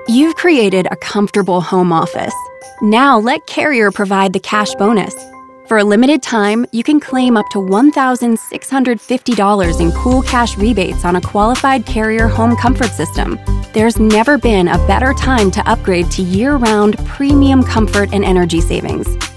You've created a comfortable home office. Now let Carrier provide the cash bonus. For a limited time, you can claim up to $1,650 in cool cash rebates on a qualified Carrier home comfort system. There's never been a better time to upgrade to year-round premium comfort and energy savings.